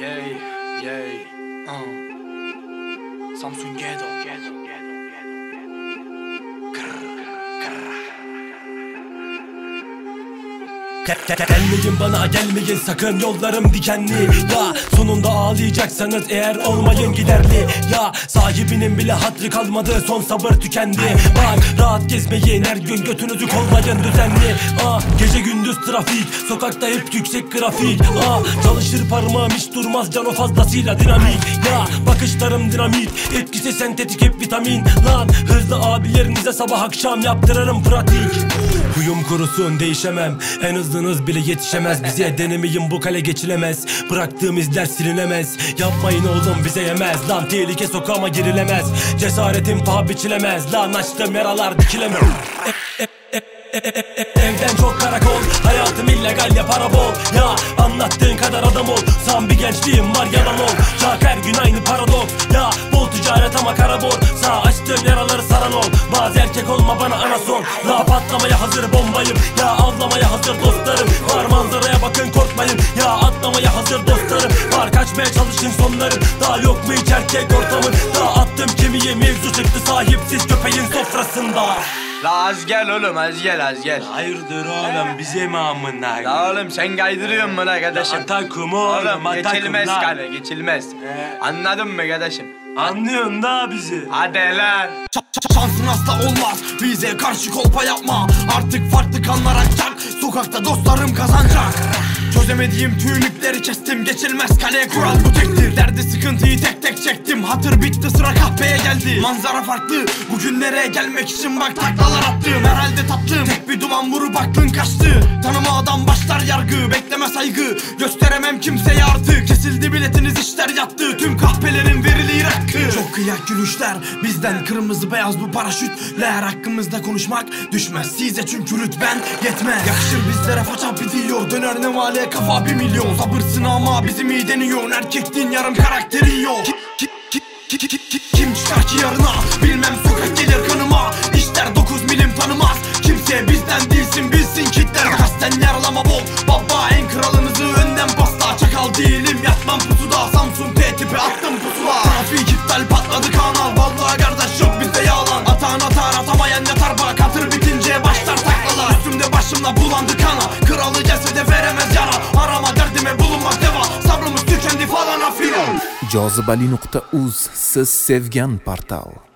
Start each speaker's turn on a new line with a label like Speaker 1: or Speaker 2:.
Speaker 1: Yay, yay, Samsun Ghetto.
Speaker 2: Gelmeyin bana, gelmeyin sakın, yollarım dikenli. Ya sonunda ağlayacaksanız eğer olmayın giderli. Ya sahibinin bile hatrı kalmadı, son sabır tükendi. Bak rahat gezmeyin, her gün götünüzü kollayın düzenli. Gece gündüz trafik, sokakta hep yüksek grafik. Çalışır parmağım hiç durmaz, cano fazlasıyla dinamik. Ya bakışlarım dinamit, etkisi sentetik hep vitamin. Lan hızlı abilerinize sabah akşam yaptırırım pratik. Huyum kurusun değişemem, en hızlınız bile yetişemez bize. Denemeyin bu kale geçilemez, bıraktığım izler silinemez. Yapmayın oğlum bize yemez, lan tehlike sokağıma girilemez. Cesaretim paha biçilemez, lan açtığım yaralar dikilemez. Evden çok karakol, hayatım illegal ya para bol. Ya anlattığın kadar adam ol, san bir gençliğim var yalan ol. Şak her gün aynı paradoks, ya bol ticaret ama kara borsa. Açtığım yaraları saran ol, bazı erkek olma bana anason. La patlamaya hazır bombayım, ya avlamaya hazır dostlarım. Var manzaraya bakın korkmayın, ya atlamaya hazır dostlarım. Var kaçmaya çalışın sonlarım, daha yok mu hiç erkek ortamın. Daha attım kemiğe mevzu çıktı sahipsiz köpeğin sofrasında.
Speaker 1: La az gel oğlum, az gel.
Speaker 2: Hayırdır oğlum, bize mi amına?
Speaker 1: La oğlum sen kaydırıyorsun mu la kardeşim?
Speaker 2: Atakum oğlum,
Speaker 1: geçilmez
Speaker 2: lan.
Speaker 1: kale, geçilmez. Anladın mı kardeşim?
Speaker 2: Anlıyorsun da bizi.
Speaker 1: Hadi lan.
Speaker 3: Şansın asla olmaz, bize karşı kolpa yapma. Artık farklı kanlar akacak, sokakta dostlarım kazanacak. Çözemediğim tüm ipleri kestim, geçilmez kaleye kural bu tektir. Derdi sıkıntıyı tek tek çektim, hatır bitti sıra kahveye geldi. Manzara farklı, bugünlere gelmek için bak taklalar attım. Herhalde tatlım, tek bir duman vurup aklın kaçtı. Tanımadan başlar yargı, bekleme saygı, gösteremem kimseye artık. Kesildi biletiniz, işler yattı, tüm kahpelerin veriliği rakı. Çok kıyak gülüşler bizden, kırmızı beyaz bu paraşütler. Hakkımızda konuşmak düşmez size çünkü rütben yetmez. Yakışır bizlere faça bitiyor, döner ne vale kafa 1 milyon. Sabırsın ama bizim iyi deniyor, erkektin yarım karakteri yok. Kim çıkar ki yarına, bilmem sokak gelir kanıma. İşler 9 milim tanımaz, kimse bizden değilsin bilsin kitler. Kasten yaralama bol, baba en kralınızı önden pasta. Çakal değilim yatmam pusuda, Samsun T tipi attım pusula. Trafik iptal patladı kanal, vallahi kardeş yok bizde yalan. Atan atar atamayan yatar bak, hatır bitince başlar taklalar. Üstümde başımla bulandı kana, kralı cesede veremez yara. Arama derdime bulunmaz deva, sabrımız tükendi falan afiyet.
Speaker 4: Jozibali.uz, siz sevgan portal.